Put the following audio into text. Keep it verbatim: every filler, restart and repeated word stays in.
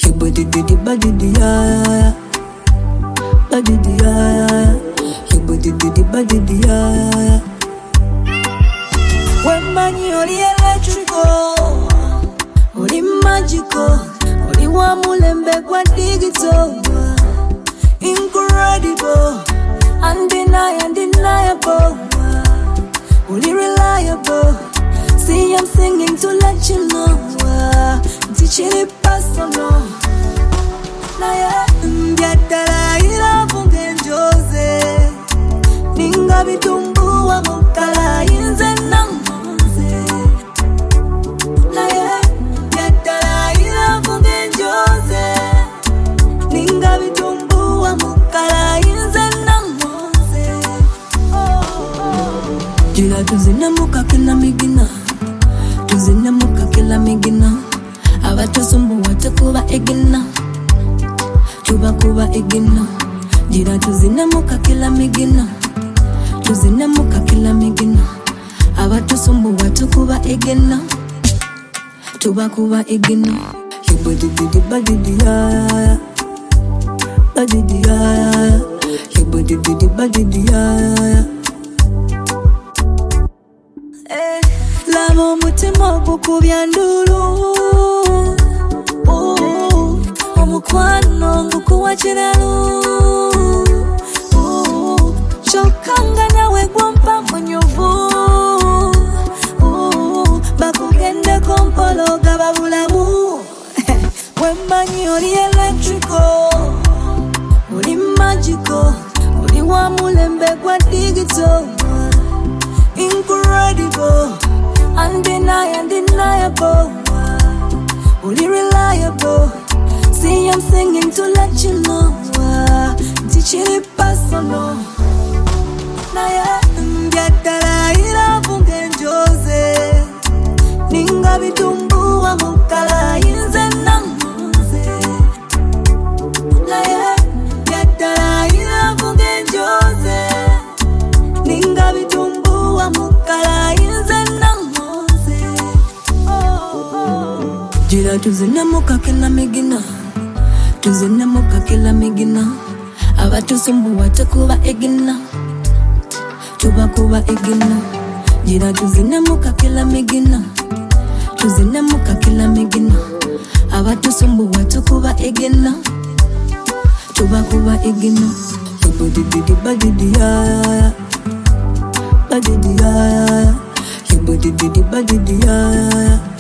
Your body did body dia, body dia. Your body did body dia. When man you're electrical, uli magical, uli wa mulembe kwa digital. Incredible, undeniable, undeniable. Only reliable. See, I'm singing to let you know. Teaching it personal. Naya, mbiatara ila funge Jose. Ninga bitumbu wa mukala inze na mose. Naya, mbiatara ila funge Jose. Ninga bitumbu wa mukala inze na mose. Jila tuzina muka kila migina, tuzina muka kila migina. Abatusumbu watakuba egina, tuba kuba egina. Jila tuzina muka kila migina, tuzina muka kila migina. Abatusumbu watakuba egina, tuba kuba egina. Your body did body dia, body dia. Your body did body dia. Lavo mutima gukubya ndulu, omukwano ngukuwa kiralu. Chokanga nawe gwompa munyovu, bakugende kompolo gaba bulamu. Wemanyi oli electrical, oli magical, oli wa mulembe gwa digital. Incredible, undeniable, undeniable. Only reliable. See, I'm singing to let you know. Teaching it personal. Naya, mbiatara ila funge Jose. Ninga bitumbu wa mukala inze na mose. Naya, mbiatara ila funge Jose. Ninga bitumbu wa mukala inze na mose. Jila tuzina muka kila migina, tuzina muka kila migina. Abatusumbu watakuba egina, tuba kuba egina. Jila tuzina muka kila migina, tuzina muka kila migina. Abatusumbu watakuba egina, tuba kuba egina. Your body did body dia, body dia. Your body did body dia.